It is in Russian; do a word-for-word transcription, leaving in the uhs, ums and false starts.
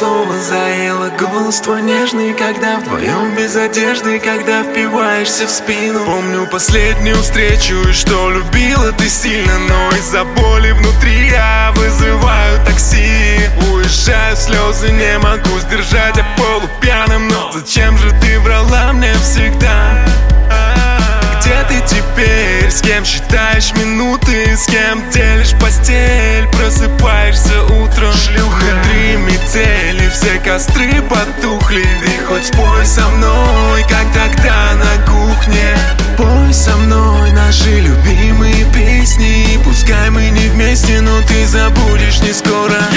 снова заело. Голос твой нежный, когда вдвоем без одежды, когда впиваешься в спину. Помню последнюю встречу и что любила ты сильно, но из-за боли внутри я вызываю такси. Уезжаю, слезы не могу сдержать, я полупьяным. Но зачем же ты врала мне всегда? Где ты теперь? С кем считаешь минуты? С кем делишь постель? Просыпаешься утром, шлюха. Три метели, все костры потухли. Ты хоть спой со мной, как тогда на кухне. Пой со мной наши любимые песни. Пускай мы не вместе, но ты забудешь не скоро.